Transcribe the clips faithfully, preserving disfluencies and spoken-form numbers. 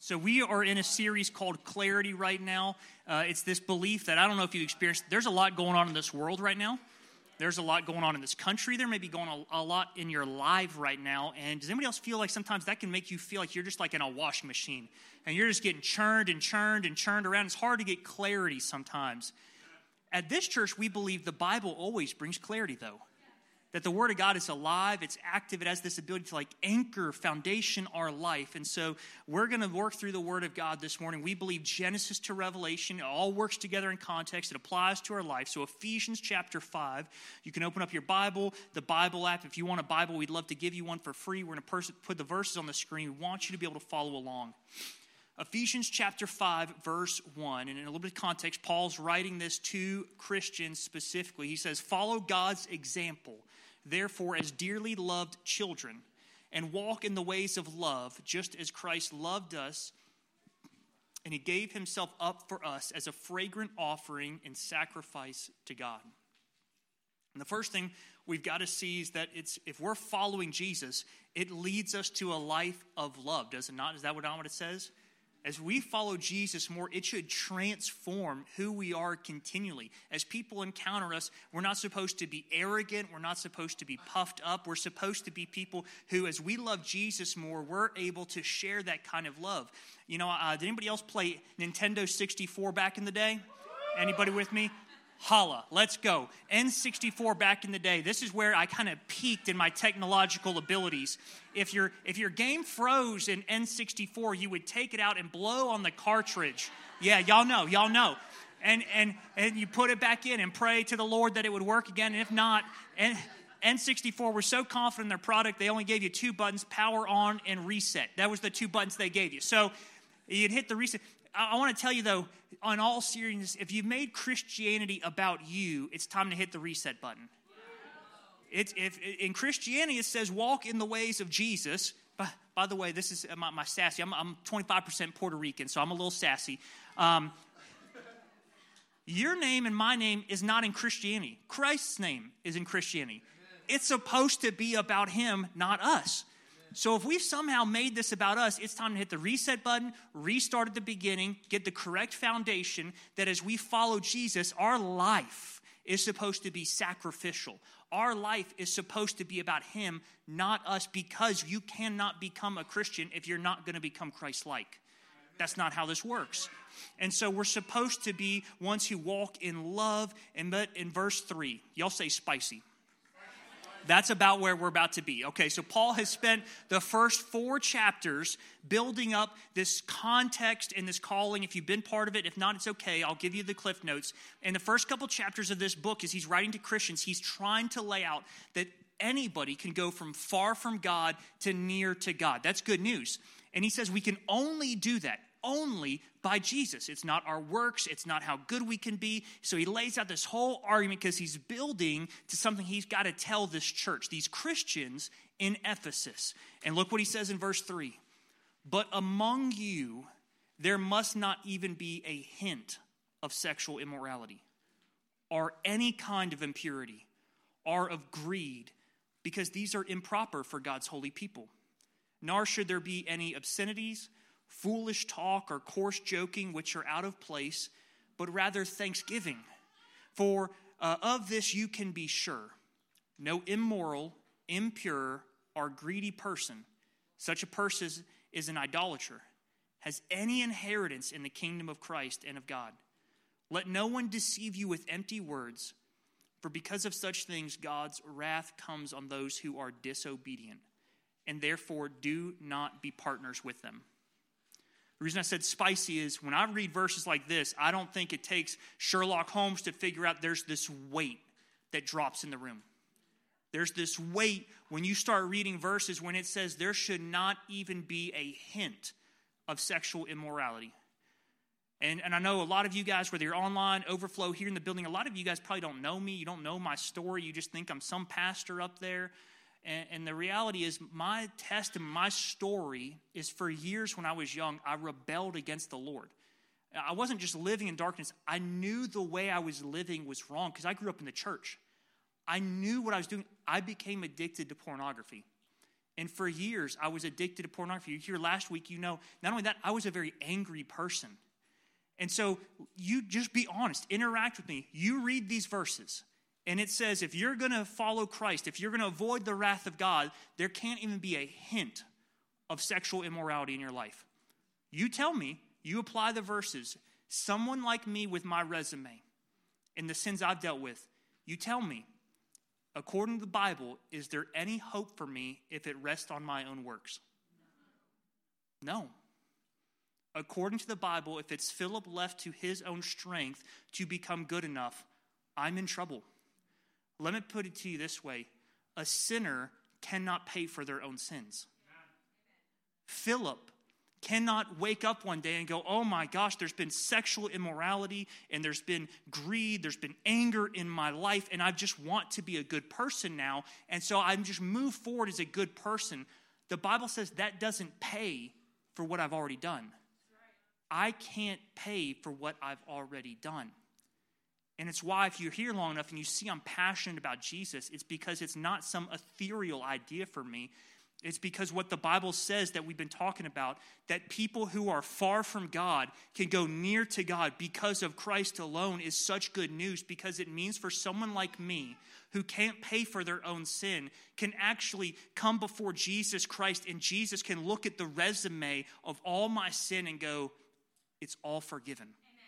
So we are in a series called Clarity right now. Uh, it's this belief that I don't know if you've experienced. There's a lot going on in this world right now. There's a lot going on in this country. There may be going on a, a lot in your life right now. And does anybody else feel like sometimes that can make you feel like you're just like in a washing machine and you're just getting churned and churned and churned around? It's hard to get clarity sometimes. At this church, we believe the Bible always brings clarity, though. That the Word of God is alive, it's active, it has this ability to like anchor, foundation our life. And so we're going to work through the Word of God this morning. We believe Genesis to Revelation, it all works together in context. It applies to our life. So Ephesians chapter five, you can open up your Bible, the Bible app. If you want a Bible, we'd love to give you one for free. We're going to put the verses on the screen. We want you to be able to follow along. Ephesians chapter five, verse one, and in a little bit of context, Paul's writing this to Christians specifically. He says, follow God's example, therefore, as dearly loved children, and walk in the ways of love, just as Christ loved us, and he gave himself up for us as a fragrant offering and sacrifice to God. And the first thing we've got to see is that it's if we're following Jesus, it leads us to a life of love, does it not? Is that what it says? As we follow Jesus more, it should transform who we are continually. As people encounter us, we're not supposed to be arrogant. We're not supposed to be puffed up. We're supposed to be people who, as we love Jesus more, we're able to share that kind of love. You know, uh, did anybody else play Nintendo sixty-four back in the day? Anybody with me? Holla, let's go. N sixty-four back in the day. This is where I kind of peaked in my technological abilities. If your if your game froze in N sixty-four, you would take it out and blow on the cartridge. Yeah, y'all know, y'all know. And and and you put it back in and pray to the Lord that it would work again. And if not, and N sixty-four was so confident in their product, they only gave you two buttons, power on and reset. That was the two buttons they gave you. So you'd hit the reset. I want to tell you, though, on all seriousness, if you've made Christianity about you, it's time to hit the reset button. It's, if, in Christianity, it says, walk in the ways of Jesus. By, by the way, this is my, my sassy. I'm, I'm twenty-five percent Puerto Rican, so I'm a little sassy. Um, your name and my name is not in Christianity. Christ's name is in Christianity. It's supposed to be about him, not us. So if we've somehow made this about us, it's time to hit the reset button, restart at the beginning, get the correct foundation that as we follow Jesus, our life is supposed to be sacrificial. Our life is supposed to be about him, not us, because you cannot become a Christian if you're not going to become Christ-like. That's not how this works. And so we're supposed to be ones who walk in love. And but in verse three, y'all say spicy. That's about where we're about to be. Okay, so Paul has spent the first four chapters building up this context and this calling. If you've been part of it, if not, it's okay. I'll give you the cliff notes. In the first couple chapters of this book, as he's writing to Christians, he's trying to lay out that anybody can go from far from God to near to God. That's good news. And he says we can only do that only by Jesus. It's not our works. It's not how good we can be. So he lays out this whole argument because he's building to something he's got to tell this church, these Christians in Ephesus. And look what he says in verse three. But among you, there must not even be a hint of sexual immorality or any kind of impurity or of greed, because these are improper for God's holy people. Nor should there be any obscenities, foolish talk, or coarse joking, which are out of place, but rather thanksgiving. For uh, of this you can be sure. No immoral, impure, or greedy person, such a person is, is an idolater, has any inheritance in the kingdom of Christ and of God. Let no one deceive you with empty words, for because of such things God's wrath comes on those who are disobedient, and therefore do not be partners with them. The reason I said spicy is when I read verses like this, I don't think it takes Sherlock Holmes to figure out there's this weight that drops in the room. There's this weight when you start reading verses when it says there should not even be a hint of sexual immorality. And, and I know a lot of you guys, whether you're online, overflow, here in the building, a lot of you guys probably don't know me. You don't know my story. You just think I'm some pastor up there. And, and the reality is my testimony, my story is for years when I was young, I rebelled against the Lord. I wasn't just living in darkness. I knew the way I was living was wrong because I grew up in the church. I knew what I was doing. I became addicted to pornography. And for years, I was addicted to pornography. You hear last week, you know, not only that, I was a very angry person. And so you just be honest, interact with me. You read these verses, and it says if you're going to follow Christ, if you're going to avoid the wrath of God, there can't even be a hint of sexual immorality in your life. You tell me, you apply the verses. Someone like me with my resume and the sins I've dealt with, you tell me, according to the Bible, is there any hope for me if it rests on my own works? No. According to the Bible, if it's Philip left to his own strength to become good enough, I'm in trouble. Let me put it to you this way. A sinner cannot pay for their own sins. Philip cannot wake up one day and go, oh my gosh, there's been sexual immorality and there's been greed, there's been anger in my life, and I just want to be a good person now, and so I'm just move forward as a good person. The Bible says that doesn't pay for what I've already done. I can't pay for what I've already done. And it's why if you're here long enough and you see I'm passionate about Jesus, it's because it's not some ethereal idea for me. It's because what the Bible says that we've been talking about, that people who are far from God can go near to God because of Christ alone, is such good news, because it means for someone like me who can't pay for their own sin can actually come before Jesus Christ, and Jesus can look at the resume of all my sin and go, it's all forgiven.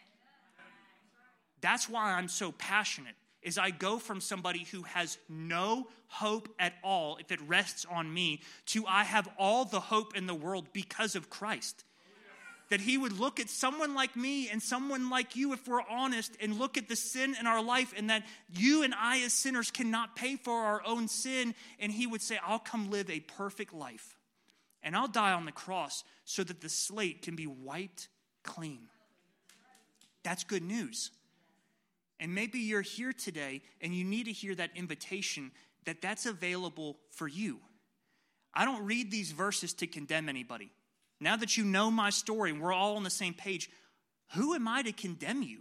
That's why I'm so passionate, is I go from somebody who has no hope at all if it rests on me to I have all the hope in the world because of Christ. That he would look at someone like me and someone like you, if we're honest, and look at the sin in our life, and that you and I as sinners cannot pay for our own sin, and he would say, I'll come live a perfect life, and I'll die on the cross so that the slate can be wiped clean. That's good news. And maybe you're here today and you need to hear that invitation that that's available for you. I don't read these verses to condemn anybody. Now that you know my story and we're all on the same page, who am I to condemn you?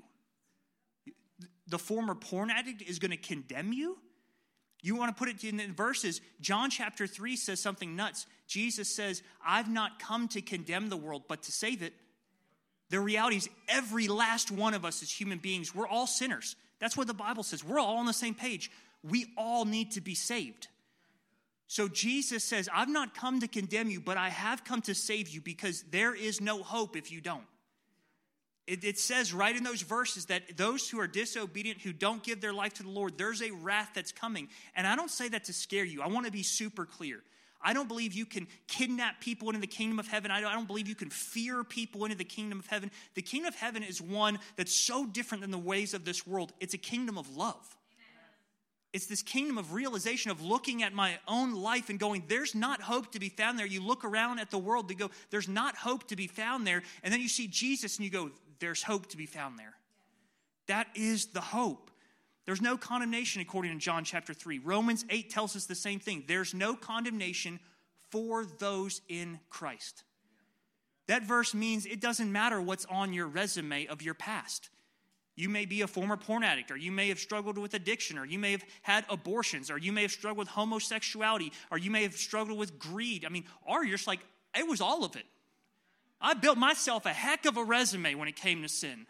The former porn addict is going to condemn you? You want to put it in the verses. John chapter three says something nuts. Jesus says, I've not come to condemn the world, but to save it. The reality is every last one of us as human beings, we're all sinners. That's what the Bible says. We're all on the same page. We all need to be saved. So Jesus says, I've not come to condemn you, but I have come to save you, because there is no hope if you don't. It, it says right in those verses that those who are disobedient, who don't give their life to the Lord, there's a wrath that's coming. And I don't say that to scare you. I want to be super clear. I don't believe you can kidnap people into the kingdom of heaven. I don't, I don't believe you can fear people into the kingdom of heaven. The kingdom of heaven is one that's so different than the ways of this world. It's a kingdom of love. Amen. It's this kingdom of realization of looking at my own life and going, there's not hope to be found there. You look around at the world to go, there's not hope to be found there. And then you see Jesus and you go, there's hope to be found there. That is the hope. There's no condemnation according to John chapter three. Romans eight tells us the same thing. There's no condemnation for those in Christ. That verse means it doesn't matter what's on your resume of your past. You may be a former porn addict, or you may have struggled with addiction, or you may have had abortions, or you may have struggled with homosexuality, or you may have struggled with greed. I mean, or you're just like, it was all of it. I built myself a heck of a resume when it came to sin.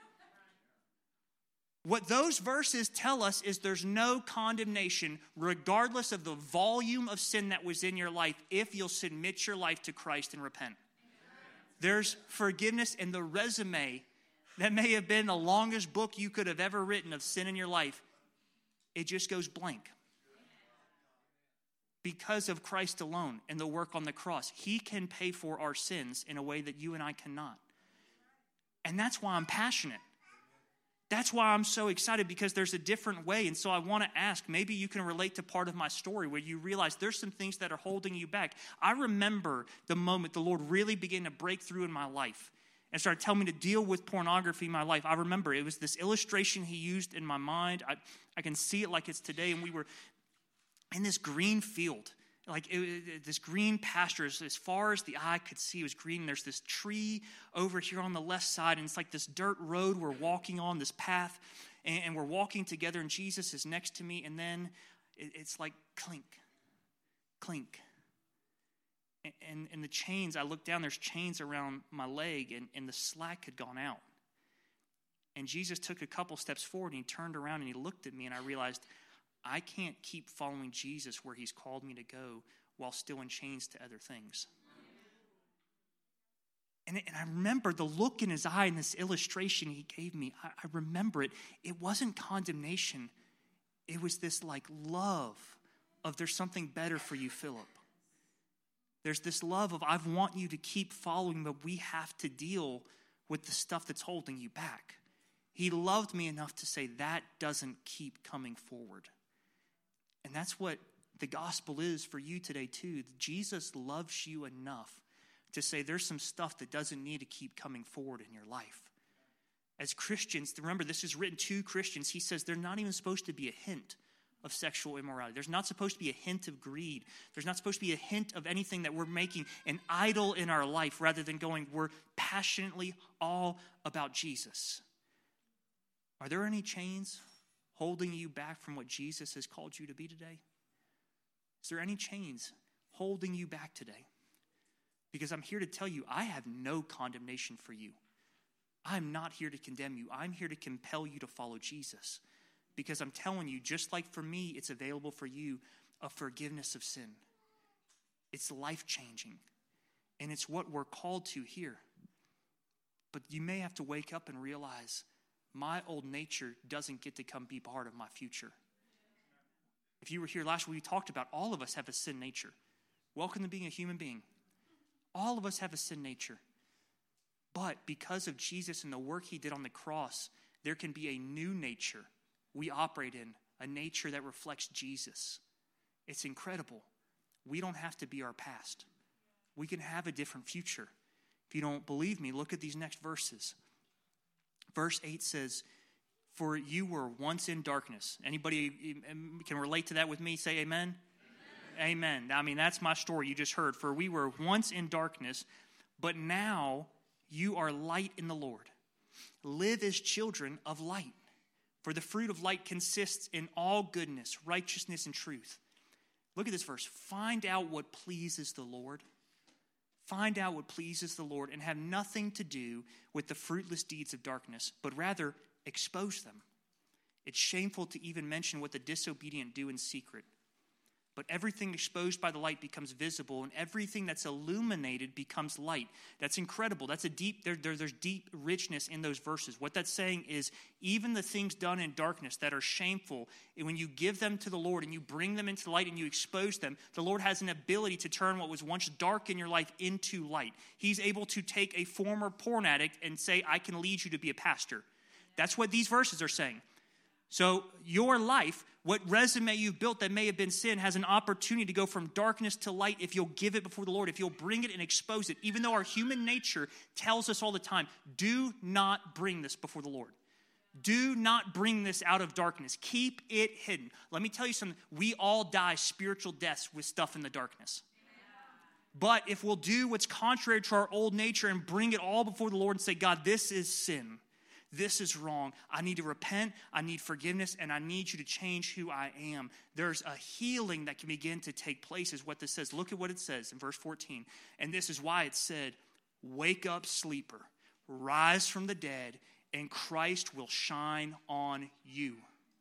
What those verses tell us is there's no condemnation regardless of the volume of sin that was in your life if you'll submit your life to Christ and repent. There's forgiveness, and the resume that may have been the longest book you could have ever written of sin in your life, it just goes blank. Because of Christ alone and the work on the cross, he can pay for our sins in a way that you and I cannot. And that's why I'm passionate. That's why I'm so excited, because there's a different way. And so I want to ask, maybe you can relate to part of my story where you realize there's some things that are holding you back. I remember the moment the Lord really began to break through in my life and started telling me to deal with pornography in my life. I remember it was this illustration he used in my mind. I, I can see it like it's today. And we were in this green field. Like it, it, this green pasture, as, as far as the eye could see, it was green. And there's this tree over here on the left side, and it's like this dirt road we're walking on, this path, and, and we're walking together, and Jesus is next to me, and then it, it's like clink, clink, And, and the chains, I looked down, there's chains around my leg, and, and the slack had gone out. And Jesus took a couple steps forward, and he turned around, and he looked at me, and I realized I can't keep following Jesus where he's called me to go while still in chains to other things. And, and I remember the look in his eye in this illustration he gave me. I, I remember it. It wasn't condemnation. It was this like love of there's something better for you, Philip. There's this love of I want you to keep following, but we have to deal with the stuff that's holding you back. He loved me enough to say that doesn't keep coming forward. And that's what the gospel is for you today too. Jesus loves you enough to say there's some stuff that doesn't need to keep coming forward in your life. As Christians, remember this is written to Christians. He says there's not even supposed to be a hint of sexual immorality. There's not supposed to be a hint of greed. There's not supposed to be a hint of anything that we're making an idol in our life rather than going, we're passionately all about Jesus. Are there any chains holding you back from what Jesus has called you to be today? Is there any chains holding you back today? Because I'm here to tell you, I have no condemnation for you. I'm not here to condemn you. I'm here to compel you to follow Jesus. Because I'm telling you, just like for me, it's available for you, a forgiveness of sin. It's life-changing. And it's what we're called to here. But you may have to wake up and realize, my old nature doesn't get to come be part of my future. If you were here last week, we talked about all of us have a sin nature. Welcome to being a human being. All of us have a sin nature. But because of Jesus and the work he did on the cross, there can be a new nature we operate in, a nature that reflects Jesus. It's incredible. We don't have to be our past. We can have a different future. If you don't believe me, look at these next verses. Verse eight says, for you were once in darkness. Anybody can relate to that with me? Say amen. Amen. Amen. I mean, that's my story you just heard. For we were once in darkness, but now you are light in the Lord. Live as children of light. For the fruit of light consists in all goodness, righteousness, and truth. Look at this verse. Find out what pleases the Lord. Find out what pleases the Lord and have nothing to do with the fruitless deeds of darkness, but rather expose them. It's shameful to even mention what the disobedient do in secret. But everything exposed by the light becomes visible, and everything that's illuminated becomes light. That's incredible. That's a deep, there, there, there's deep richness in those verses. What that's saying is even the things done in darkness that are shameful, when you give them to the Lord and you bring them into light and you expose them, the Lord has an ability to turn what was once dark in your life into light. He's able to take a former porn addict and say, I can lead you to be a pastor. That's what these verses are saying. So your life, what resume you've built that may have been sin, has an opportunity to go from darkness to light if you'll give it before the Lord, if you'll bring it and expose it. Even though our human nature tells us all the time, do not bring this before the Lord. Do not bring this out of darkness. Keep it hidden. Let me tell you something. We all die spiritual deaths with stuff in the darkness. But if we'll do what's contrary to our old nature and bring it all before the Lord and say, God, this is sin. This is wrong. I need to repent. I need forgiveness, and I need you to change who I am. There's a healing that can begin to take place is what this says. Look at what it says in verse fourteen. And this is why it said, wake up, sleeper, rise from the dead, and Christ will shine on you.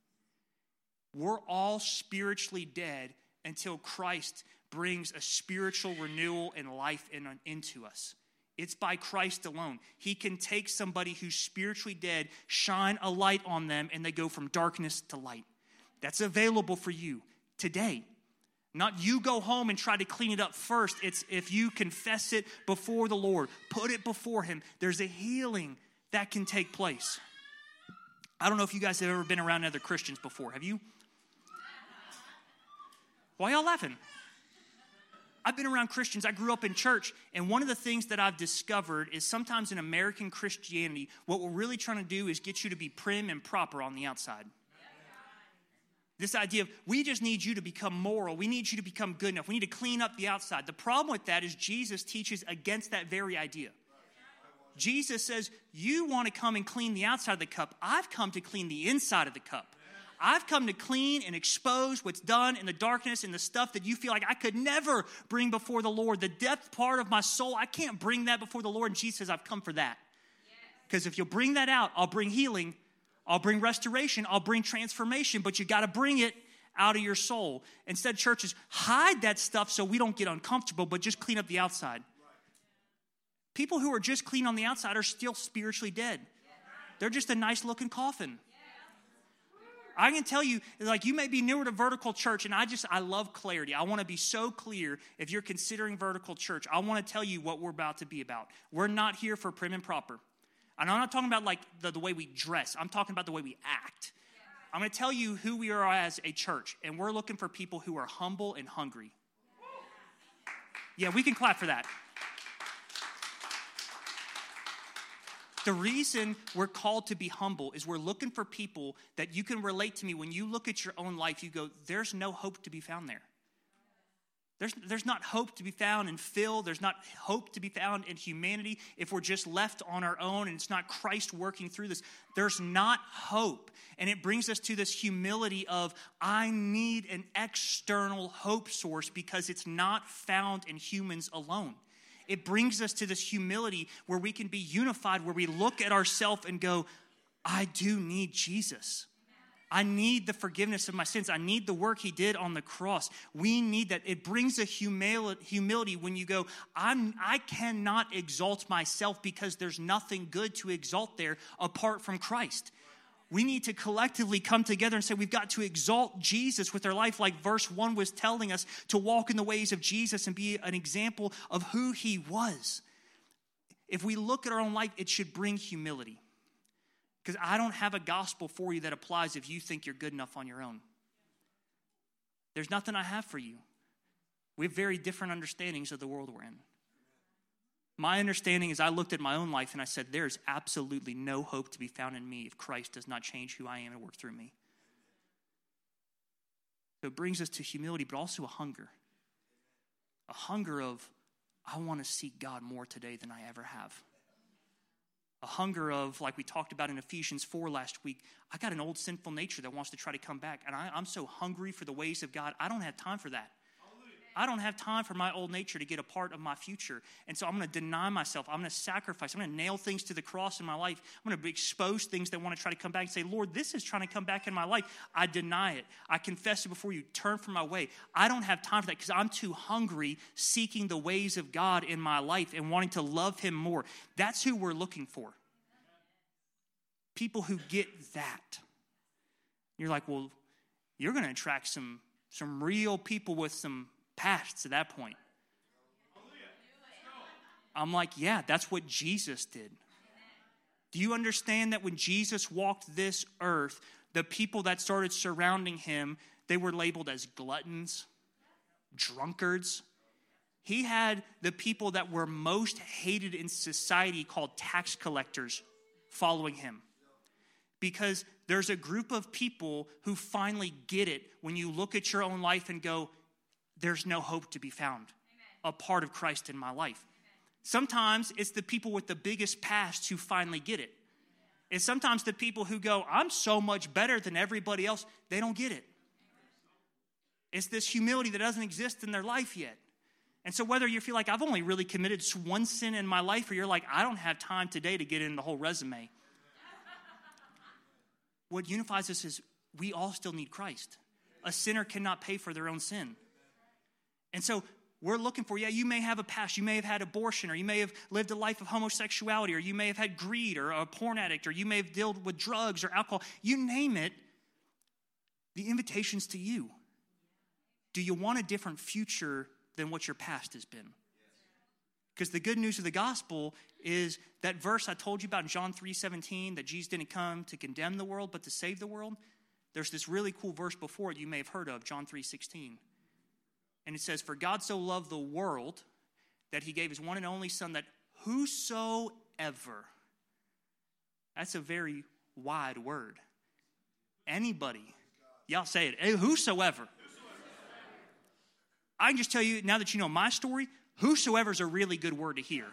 We're all spiritually dead until Christ brings a spiritual renewal and life in, into us. It's by Christ alone. He can take somebody who's spiritually dead, shine a light on them, and they go from darkness to light. That's available for you today. Not you go home and try to clean it up first. It's if you confess it before the Lord, put it before him, there's a healing that can take place. I don't know if you guys have ever been around other Christians before. Have you? Why y'all laughing? I've been around Christians. I grew up in church, and one of the things that I've discovered is sometimes in American Christianity, what we're really trying to do is get you to be prim and proper on the outside. This idea of, we just need you to become moral. We need you to become good enough. We need to clean up the outside. The problem with that is Jesus teaches against that very idea. Jesus says, you want to come and clean the outside of the cup. I've come to clean the inside of the cup. I've come to clean and expose what's done in the darkness and the stuff that you feel like I could never bring before the Lord. The depth part of my soul, I can't bring that before the Lord. And Jesus says, I've come for that. Because if you'll bring that out, I'll bring healing, I'll bring restoration, I'll bring transformation, but you got to bring it out of your soul. Instead, churches hide that stuff so we don't get uncomfortable, but just clean up the outside. People who are just clean on the outside are still spiritually dead. They're just a nice looking coffin. I can tell you, like, you may be newer to Vertical Church, and I just, I love clarity. I want to be so clear. If you're considering Vertical Church, I want to tell you what we're about to be about. We're not here for prim and proper. And I'm not talking about, like, the, the way we dress. I'm talking about the way we act. I'm going to tell you who we are as a church, and we're looking for people who are humble and hungry. Yeah, we can clap for that. The reason we're called to be humble is we're looking for people that you can relate to me. When you look at your own life, you go, there's no hope to be found there. There's, there's not hope to be found in Phil. There's not hope to be found in humanity if we're just left on our own and it's not Christ working through this. There's not hope. And it brings us to this humility of, I need an external hope source because it's not found in humans alone. It brings us to this humility where we can be unified, where we look at ourselves and go, I do need Jesus. I need the forgiveness of my sins. I need the work he did on the cross. We need that. It brings a humility when you go, I'm, I cannot exalt myself because there's nothing good to exalt there apart from Christ. We need to collectively come together and say we've got to exalt Jesus with our life, like verse one was telling us, to walk in the ways of Jesus and be an example of who he was. If we look at our own life, it should bring humility. Because I don't have a gospel for you that applies if you think you're good enough on your own. There's nothing I have for you. We have very different understandings of the world we're in. My understanding is I looked at my own life and I said, there's absolutely no hope to be found in me if Christ does not change who I am and work through me. So it brings us to humility, but also a hunger. A hunger of, I want to seek God more today than I ever have. A hunger of, like we talked about in Ephesians four last week, I got an old sinful nature that wants to try to come back. And I, I'm so hungry for the ways of God, I don't have time for that. I don't have time for my old nature to get a part of my future. And so I'm going to deny myself. I'm going to sacrifice. I'm going to nail things to the cross in my life. I'm going to expose things that want to try to come back and say, Lord, this is trying to come back in my life. I deny it. I confess it before you. Turn from my way. I don't have time for that because I'm too hungry seeking the ways of God in my life and wanting to love him more. That's who we're looking for. People who get that. You're like, well, you're going to attract some, some real people with some past at that point. I'm like, yeah, that's what Jesus did. Do you understand that when Jesus walked this earth, the people that started surrounding him, they were labeled as gluttons, drunkards. He had the people that were most hated in society called tax collectors following him. Because there's a group of people who finally get it when you look at your own life and go, there's no hope to be found apart of Christ in my life. Sometimes it's the people with the biggest past who finally get it. It's sometimes the people who go, I'm so much better than everybody else. They don't get it. It's this humility that doesn't exist in their life yet. And so whether you feel like I've only really committed one sin in my life, or you're like, I don't have time today to get in the whole resume. What unifies us is we all still need Christ. A sinner cannot pay for their own sin. And so we're looking for, yeah, you may have a past. You may have had abortion, or you may have lived a life of homosexuality, or you may have had greed, or a porn addict, or you may have dealt with drugs or alcohol. You name it. The invitation's to you. Do you want a different future than what your past has been? Because the good news of the gospel is that verse I told you about in John three seventeen, that Jesus didn't come to condemn the world, but to save the world. There's this really cool verse before it you may have heard of, John three sixteen. And it says, for God so loved the world that he gave his one and only son, that whosoever, that's a very wide word. Anybody, y'all say it, hey, whosoever. I can just tell you, now that you know my story, whosoever is a really good word to hear.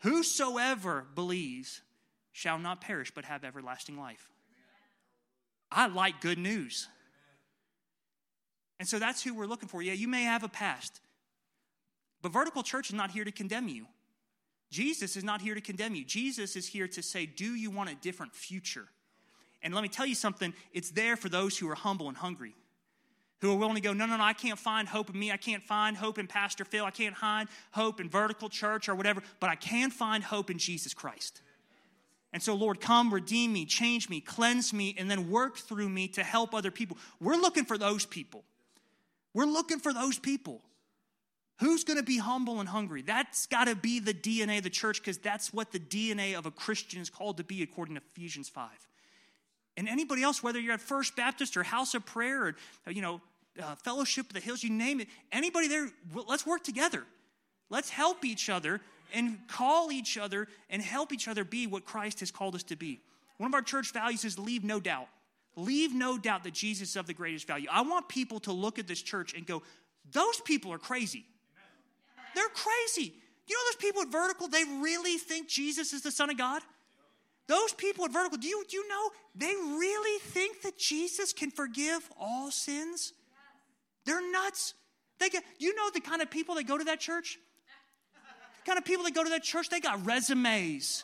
Whosoever believes shall not perish but have everlasting life. I like good news. And so that's who we're looking for. Yeah, you may have a past, but Vertical Church is not here to condemn you. Jesus is not here to condemn you. Jesus is here to say, do you want a different future? And let me tell you something, it's there for those who are humble and hungry, who are willing to go, no, no, no, I can't find hope in me. I can't find hope in Pastor Phil. I can't find hope in Vertical Church or whatever, but I can find hope in Jesus Christ. And so, Lord, come, redeem me, change me, cleanse me, and then work through me to help other people. We're looking for those people. We're looking for those people. Who's going to be humble and hungry? That's got to be the D N A of the church, because that's what the D N A of a Christian is called to be according to Ephesians five. And anybody else, whether you're at First Baptist or House of Prayer or, you know, uh, Fellowship of the Hills, you name it, anybody there, let's work together. Let's help each other and call each other and help each other be what Christ has called us to be. One of our church values is leave no doubt. Leave no doubt that Jesus is of the greatest value. I want people to look at this church and go, those people are crazy. They're crazy. You know those people at Vertical, they really think Jesus is the Son of God? Those people at Vertical, do you, do you know, they really think that Jesus can forgive all sins? They're nuts. They get, you know the kind of people that go to that church? The kind of people that go to that church, they got resumes.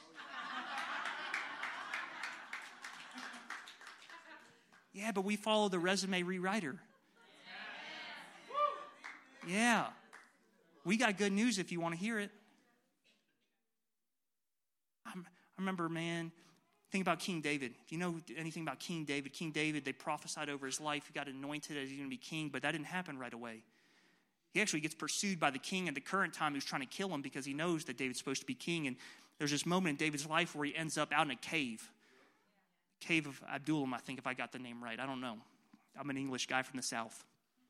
Yeah, but we follow the resume rewriter. Yeah. We got good news if you want to hear it. I'm, I remember, man, think about King David. If you know anything about King David, King David, they prophesied over his life. He got anointed as he's going to be king, but that didn't happen right away. He actually gets pursued by the king at the current time who's trying to kill him because he knows that David's supposed to be king. And there's this moment in David's life where he ends up out in a cave. Cave of Adullam, I think, if I got the name right. I don't know. I'm an English guy from the South.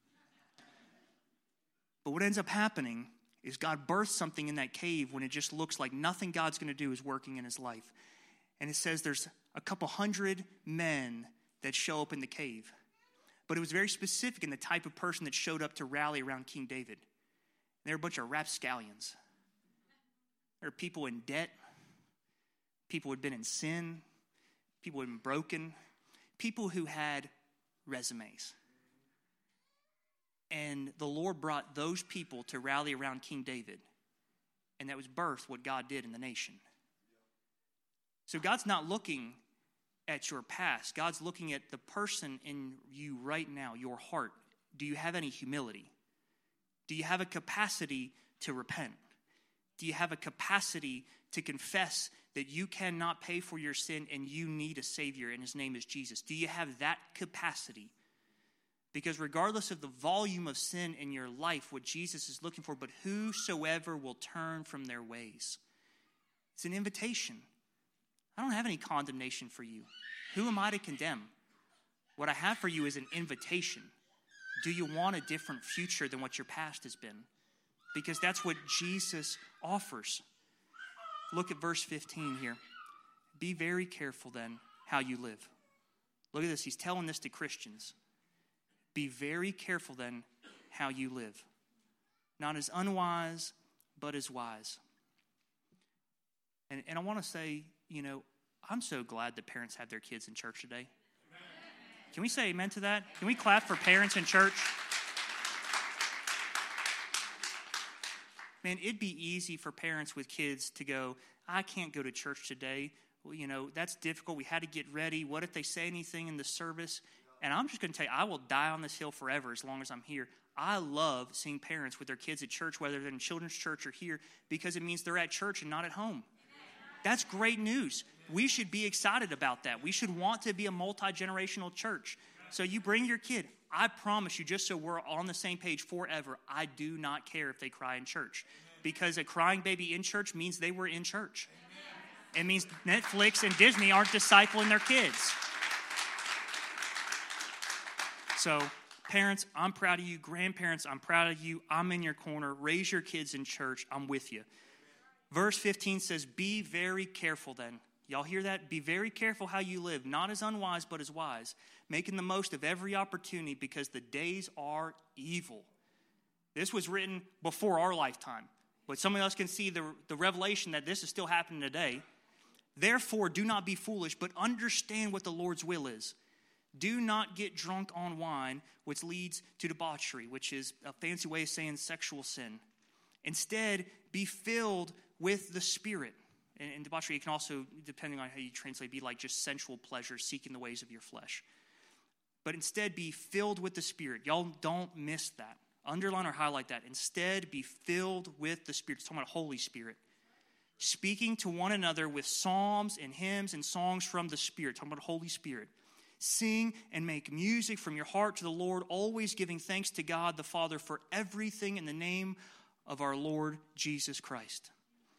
But what ends up happening is God births something in that cave when it just looks like nothing God's going to do is working in his life. And it says there's a couple hundred men that show up in the cave. But it was very specific in the type of person that showed up to rally around King David. They were a bunch of rapscallions. There were people in debt, people who had been in sin, people who had been broken, people who had resumes. And the Lord brought those people to rally around King David. And that was birthed what God did in the nation. So God's not looking at your past. God's looking at the person in you right now, your heart. Do you have any humility? Do you have a capacity to repent? Do you have a capacity to confess that you cannot pay for your sin and you need a Savior and his name is Jesus? Do you have that capacity? Because regardless of the volume of sin in your life, what Jesus is looking for, but whosoever will turn from their ways. It's an invitation. I don't have any condemnation for you. Who am I to condemn? What I have for you is an invitation. Do you want a different future than what your past has been? Because that's what Jesus offers. Look at verse fifteen here. Be very careful then how you live. Look at this. He's telling this to Christians. Be very careful then how you live. Not as unwise, but as wise. And, and I want to say, you know, I'm so glad that parents have their kids in church today. Amen. Can we say amen to that? Can we clap for parents in church? Man, it'd be easy for parents with kids to go, I can't go to church today. Well, you know, that's difficult. We had to get ready. What if they say anything in the service? And I'm just going to tell you, I will die on this hill forever as long as I'm here. I love seeing parents with their kids at church, whether they're in children's church or here, because it means they're at church and not at home. That's great news. We should be excited about that. We should want to be a multi-generational church. So you bring your kid. I promise you, just so we're on the same page forever, I do not care if they cry in church. Because a crying baby in church means they were in church. It means Netflix and Disney aren't discipling their kids. So, parents, I'm proud of you. Grandparents, I'm proud of you. I'm in your corner. Raise your kids in church. I'm with you. Verse fifteen says, be very careful then. Y'all hear that? Be very careful how you live, not as unwise, but as wise, making the most of every opportunity because the days are evil. This was written before our lifetime, but some of us can see the, the revelation that this is still happening today. Therefore, do not be foolish, but understand what the Lord's will is. Do not get drunk on wine, which leads to debauchery, which is a fancy way of saying sexual sin. Instead, be filled with the Spirit. And, and debauchery can also, depending on how you translate, be like just sensual pleasure, seeking the ways of your flesh. But instead, be filled with the Spirit. Y'all don't miss that. Underline or highlight that. Instead, be filled with the Spirit. It's talking about Holy Spirit. Speaking to one another with psalms and hymns and songs from the Spirit. Talking about Holy Spirit. Sing and make music from your heart to the Lord, always giving thanks to God the Father for everything in the name of our Lord Jesus Christ.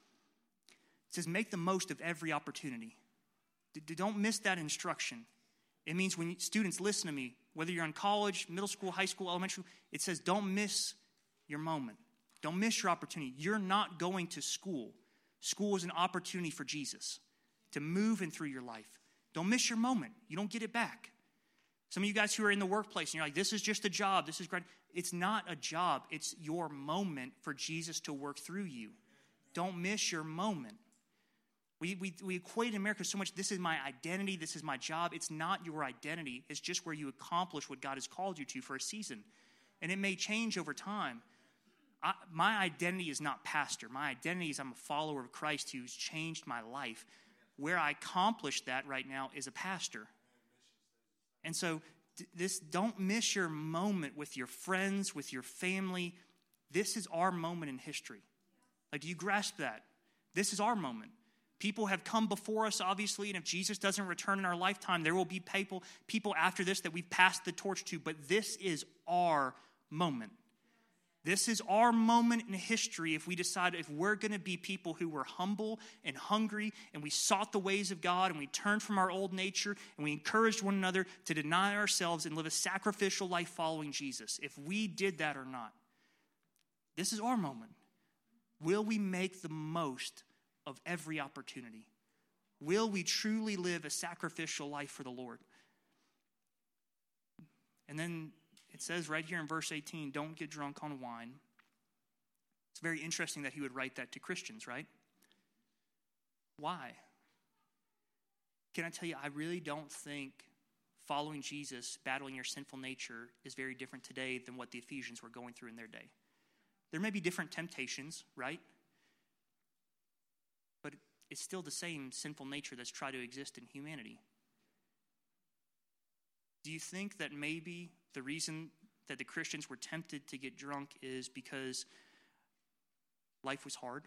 It says, make the most of every opportunity. Don't miss that instruction. It means when students listen to me, whether you're in college, middle school, high school, elementary, it says don't miss your moment. Don't miss your opportunity. You're not going to school. School is an opportunity for Jesus to move in through your life. Don't miss your moment. You don't get it back. Some of you guys who are in the workplace, and you're like, this is just a job. This is great. It's not a job. It's your moment for Jesus to work through you. Don't miss your moment. We, we, we equate in America so much, this is my identity, this is my job. It's not your identity. It's just where you accomplish what God has called you to for a season. And it may change over time. I, my identity is not pastor. My identity is I'm a follower of Christ who's changed my life. Where I accomplish that right now is a pastor. And so this, don't miss your moment with your friends, with your family. This is our moment in history. Like, do you grasp that? This is our moment. People have come before us, obviously, and if Jesus doesn't return in our lifetime, there will be people, people after this that we've passed the torch to, but this is our moment. This is our moment in history if we decide if we're going to be people who were humble and hungry and we sought the ways of God and we turned from our old nature and we encouraged one another to deny ourselves and live a sacrificial life following Jesus. If we did that or not, this is our moment. Will we make the most of every opportunity? Will we truly live a sacrificial life for the Lord? And then it says right here in verse eighteen, don't get drunk on wine. It's very interesting that he would write that to Christians, right? Why? Can I tell you, I really don't think following Jesus, battling your sinful nature, is very different today than what the Ephesians were going through in their day. There may be different temptations, right? But it's still the same sinful nature that's tried to exist in humanity. Do you think that maybe the reason that the Christians were tempted to get drunk is because life was hard?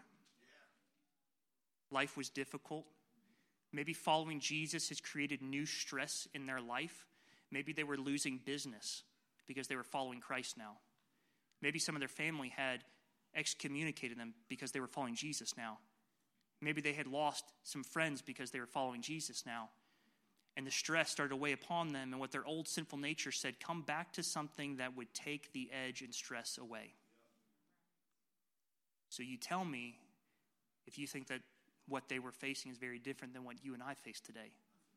Life was difficult? Maybe following Jesus has created new stress in their life. Maybe they were losing business because they were following Christ now. Maybe some of their family had excommunicated them because they were following Jesus now. Maybe they had lost some friends because they were following Jesus now. And the stress started to weigh upon them, and what their old sinful nature said, come back to something that would take the edge and stress away. So you tell me if you think that what they were facing is very different than what you and I face today.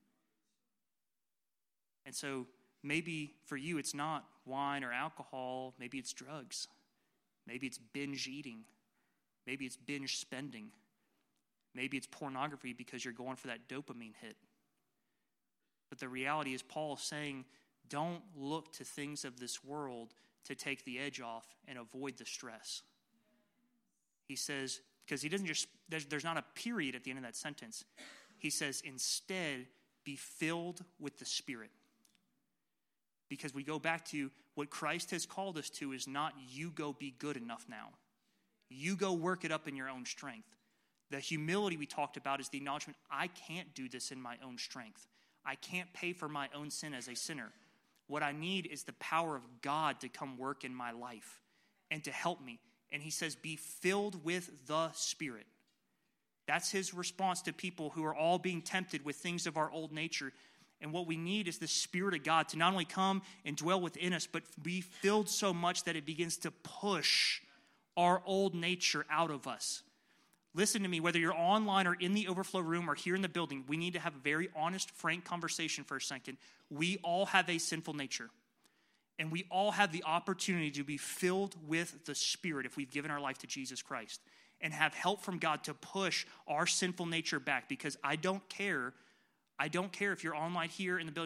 And so maybe for you it's not wine or alcohol, maybe it's drugs. Maybe it's binge eating. Maybe it's binge spending. Maybe it's pornography because you're going for that dopamine hit. But the reality is Paul is saying, don't look to things of this world to take the edge off and avoid the stress. He says, because he doesn't just, there's, there's not a period at the end of that sentence. He says, instead, be filled with the Spirit. Because we go back to what Christ has called us to is not you go be good enough now. You go work it up in your own strength. The humility we talked about is the acknowledgement, I can't do this in my own strength. I can't pay for my own sin as a sinner. What I need is the power of God to come work in my life and to help me. And he says, be filled with the Spirit. That's his response to people who are all being tempted with things of our old nature. And what we need is the Spirit of God to not only come and dwell within us, but be filled so much that it begins to push our old nature out of us. Listen to me, whether you're online or in the overflow room or here in the building, we need to have a very honest, frank conversation for a second. We all have a sinful nature. And we all have the opportunity to be filled with the Spirit if we've given our life to Jesus Christ. And have help from God to push our sinful nature back. Because I don't care, I don't care if you're online here in the building.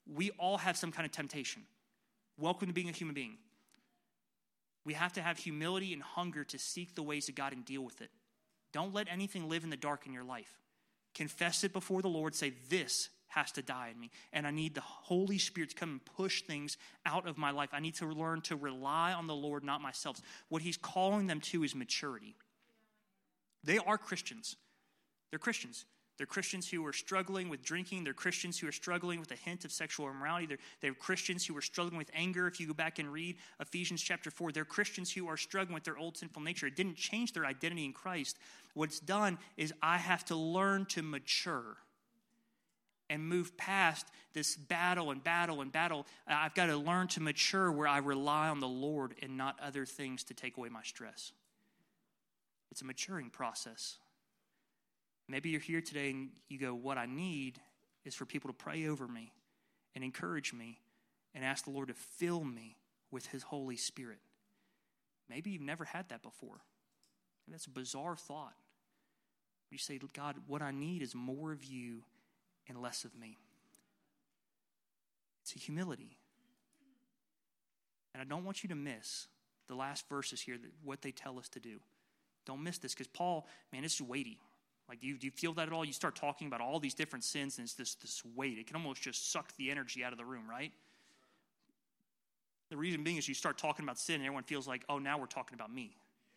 we all have some kind of temptation. Welcome to being a human being. We have to have humility and hunger to seek the ways of God and deal with it. Don't let anything live in the dark in your life. Confess it before the Lord. Say, this has to die in me. And I need the Holy Spirit to come and push things out of my life. I need to learn to rely on the Lord, not myself. What he's calling them to is maturity. They are Christians. They're Christians. They're Christians who are struggling with drinking. They're Christians who are struggling with a hint of sexual immorality. They're, they're Christians who are struggling with anger. If you go back and read Ephesians chapter four, they're Christians who are struggling with their old sinful nature. It didn't change their identity in Christ. What it's done is I have to learn to mature and move past this battle and battle and battle. I've got to learn to mature where I rely on the Lord and not other things to take away my stress. It's a maturing process. Maybe you're here today and you go, what I need is for people to pray over me and encourage me and ask the Lord to fill me with his Holy Spirit. Maybe you've never had that before. Maybe that's a bizarre thought. You say, God, what I need is more of you and less of me. It's a humility. And I don't want you to miss the last verses here, that what they tell us to do. Don't miss this, because Paul, man, it's weighty. Like, do you, do you feel that at all? You start talking about all these different sins, and it's this, this weight. It can almost just suck the energy out of the room, right? The reason being is you start talking about sin, and everyone feels like, oh, now we're talking about me.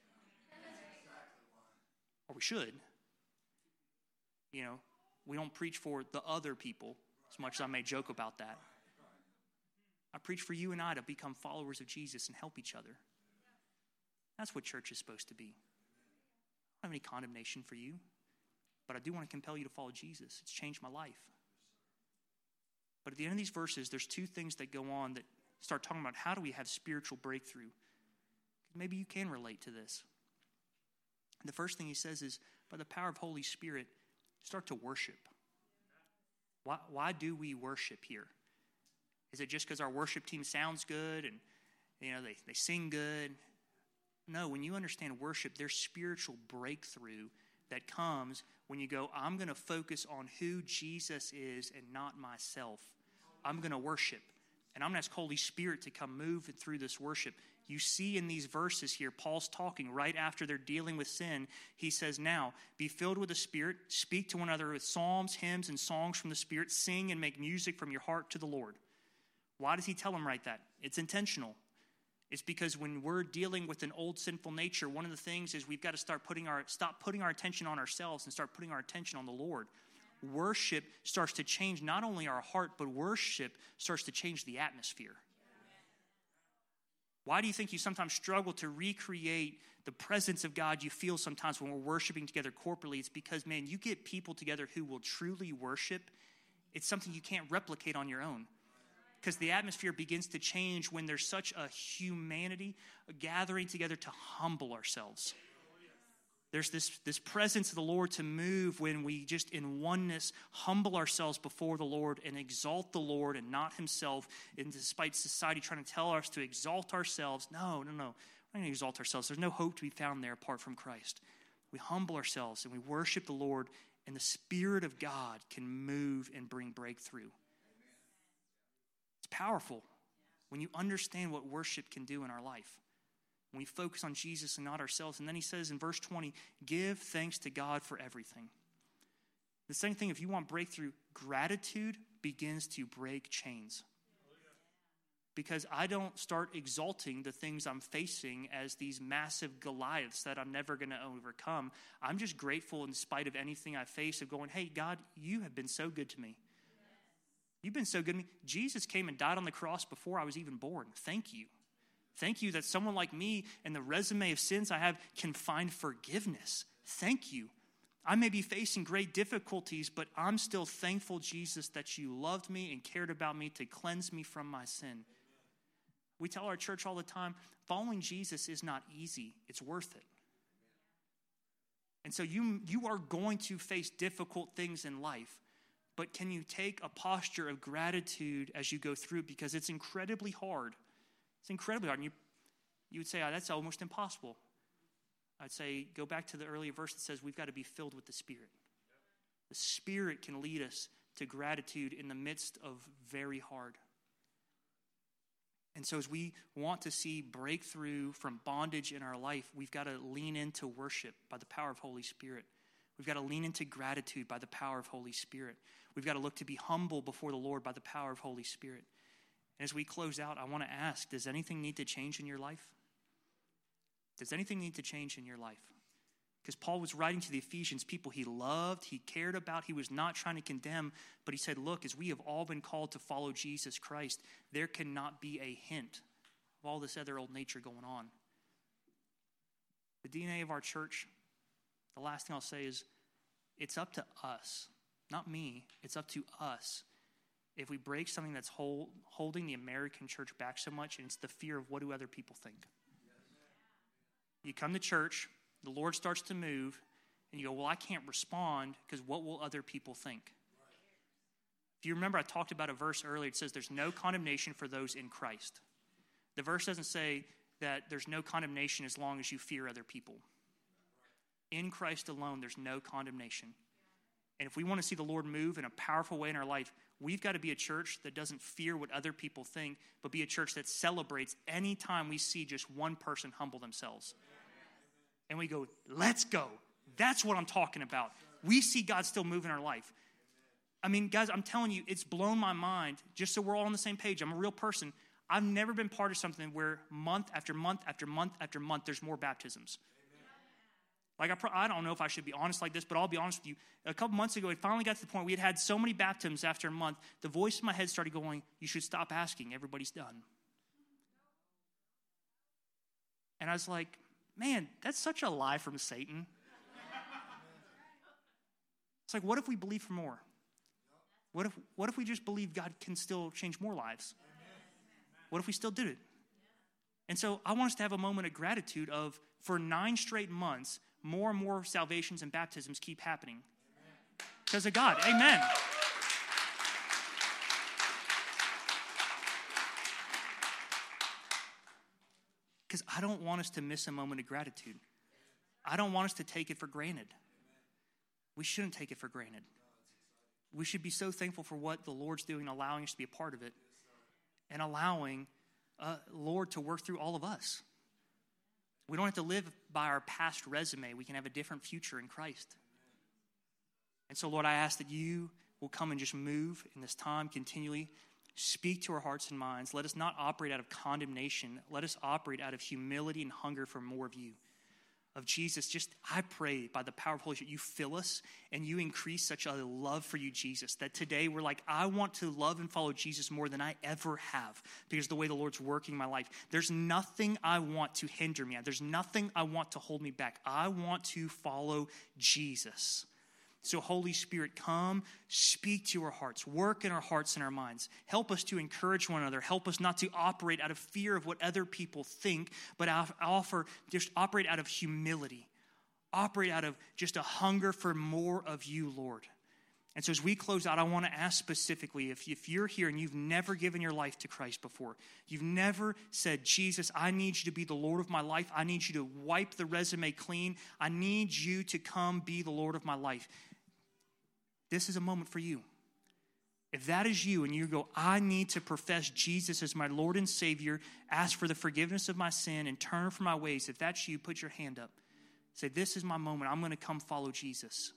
Or we should. You know, we don't preach for the other people, as much as I may joke about that. I preach for you and I to become followers of Jesus and help each other. That's what church is supposed to be. I don't have any condemnation for you, but I do want to compel you to follow Jesus. It's changed my life. But at the end of these verses, there's two things that go on that start talking about how do we have spiritual breakthrough. Maybe you can relate to this. The first thing he says is, by the power of Holy Spirit, start to worship. Why, why do we worship here? Is it just because our worship team sounds good and you know they, they sing good? No, when you understand worship, there's spiritual breakthrough that comes when you go, I'm going to focus on who Jesus is and not myself. I'm going to worship. And I'm going to ask Holy Spirit to come move through this worship. You see in these verses here, Paul's talking right after they're dealing with sin. He says, now, be filled with the Spirit, speak to one another with psalms, hymns, and songs from the Spirit, sing and make music from your heart to the Lord. Why does he tell them right that? It's intentional. It's because when we're dealing with an old sinful nature, one of the things is we've got to start putting our stop putting our attention on ourselves and start putting our attention on the Lord. Worship starts to change not only our heart, but worship starts to change the atmosphere. Why do you think you sometimes struggle to recreate the presence of God you feel sometimes when we're worshiping together corporately? It's because, man, you get people together who will truly worship. It's something you can't replicate on your own. Because the atmosphere begins to change when there's such a humanity, a gathering together to humble ourselves. There's this, this presence of the Lord to move when we just in oneness humble ourselves before the Lord and exalt the Lord and not himself. And despite society trying to tell us to exalt ourselves, no, no, no. We're not going to exalt ourselves. There's no hope to be found there apart from Christ. We humble ourselves and we worship the Lord, and the Spirit of God can move and bring breakthrough. It's powerful when you understand what worship can do in our life. When we focus on Jesus and not ourselves. And then he says in verse twenty, give thanks to God for everything. The second thing, if you want breakthrough, gratitude begins to break chains. Because I don't start exalting the things I'm facing as these massive Goliaths that I'm never going to overcome. I'm just grateful in spite of anything I face of going, hey, God, you have been so good to me. You've been so good to me. Jesus came and died on the cross before I was even born. Thank you. Thank you that someone like me and the resume of sins I have can find forgiveness. Thank you. I may be facing great difficulties, but I'm still thankful, Jesus, that you loved me and cared about me to cleanse me from my sin. We tell our church all the time, following Jesus is not easy. It's worth it. And so you, you are going to face difficult things in life. But can you take a posture of gratitude as you go through? Because it's incredibly hard. It's incredibly hard. And you, you would say, oh, that's almost impossible. I'd say, go back to the earlier verse that says we've got to be filled with the Spirit. The Spirit can lead us to gratitude in the midst of very hard. And so as we want to see breakthrough from bondage in our life, we've got to lean into worship by the power of Holy Spirit. We've got to lean into gratitude by the power of Holy Spirit. We've got to look to be humble before the Lord by the power of Holy Spirit. And as we close out, I want to ask, does anything need to change in your life? Does anything need to change in your life? Because Paul was writing to the Ephesians people he loved, he cared about, he was not trying to condemn, but he said, look, as we have all been called to follow Jesus Christ, there cannot be a hint of all this other old nature going on. The D N A of our church, the last thing I'll say is, it's up to us, not me, it's up to us. If we break something that's hold, holding the American church back so much, and it's the fear of what do other people think. You come to church, the Lord starts to move, and you go, well, I can't respond because what will other people think? If you remember, I talked about a verse earlier. It says there's no condemnation for those in Christ. The verse doesn't say that there's no condemnation as long as you fear other people. In Christ alone, there's no condemnation. And if we want to see the Lord move in a powerful way in our life, we've got to be a church that doesn't fear what other people think, but be a church that celebrates any time we see just one person humble themselves. And we go, let's go. That's what I'm talking about. We see God still move in our life. I mean, guys, I'm telling you, it's blown my mind, just so we're all on the same page. I'm a real person. I've never been part of something where month after month after month after month, there's more baptisms. Like, I, pro- I don't know if I should be honest like this, but I'll be honest with you. A couple months ago, it finally got to the point we had had so many baptisms after a month, the voice in my head started going, you should stop asking. Everybody's done. And I was like, man, that's such a lie from Satan. It's like, what if we believe for more? What if, what if we just believe God can still change more lives? What if we still did it? And so I want us to have a moment of gratitude of, for nine straight months, more and more salvations and baptisms keep happening. Because of God. Amen. Because I don't want us to miss a moment of gratitude. I don't want us to take it for granted. We shouldn't take it for granted. We should be so thankful for what the Lord's doing, allowing us to be a part of it, and allowing uh, Lord to work through all of us. We don't have to live by our past resume. We can have a different future in Christ. And so, Lord, I ask that you will come and just move in this time continually. Speak to our hearts and minds. Let us not operate out of condemnation. Let us operate out of humility and hunger for more of you. Of Jesus, just I pray by the power of Holy Spirit, you fill us and you increase such a love for you, Jesus, that today we're like, I want to love and follow Jesus more than I ever have because of the way the Lord's working in my life. There's nothing I want to hinder me. There's nothing I want to hold me back. I want to follow Jesus. So Holy Spirit, come, speak to our hearts, work in our hearts and our minds. Help us to encourage one another. Help us not to operate out of fear of what other people think, but offer, just operate out of humility. Operate out of just a hunger for more of you, Lord. And so as we close out, I want to ask specifically, if, if you're here and you've never given your life to Christ before, you've never said, Jesus, I need you to be the Lord of my life. I need you to wipe the resume clean. I need you to come be the Lord of my life. This is a moment for you. If that is you and you go, I need to profess Jesus as my Lord and Savior, ask for the forgiveness of my sin and turn from my ways. If that's you, put your hand up. Say, this is my moment. I'm going to come follow Jesus.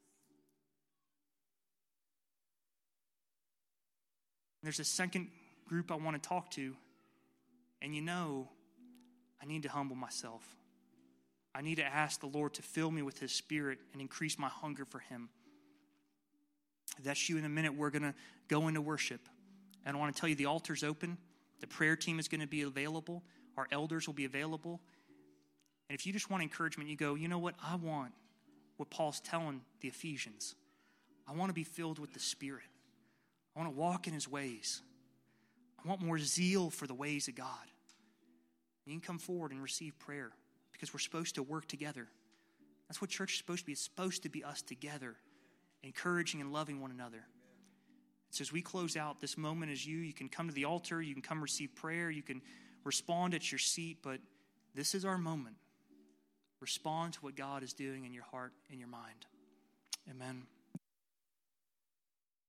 There's a second group I want to talk to. And you know, I need to humble myself. I need to ask the Lord to fill me with his Spirit and increase my hunger for him. If that's you, in a minute, we're going to go into worship. And I want to tell you, the altar's open. The prayer team is going to be available. Our elders will be available. And if you just want encouragement, you go, you know what? I want what Paul's telling the Ephesians. I want to be filled with the Spirit. I want to walk in his ways. I want more zeal for the ways of God. You can come forward and receive prayer because we're supposed to work together. That's what church is supposed to be. It's supposed to be us together, encouraging and loving one another. So as we close out, this moment is you. You can come to the altar. You can come receive prayer. You can respond at your seat. But this is our moment. Respond to what God is doing in your heart and your mind. Amen.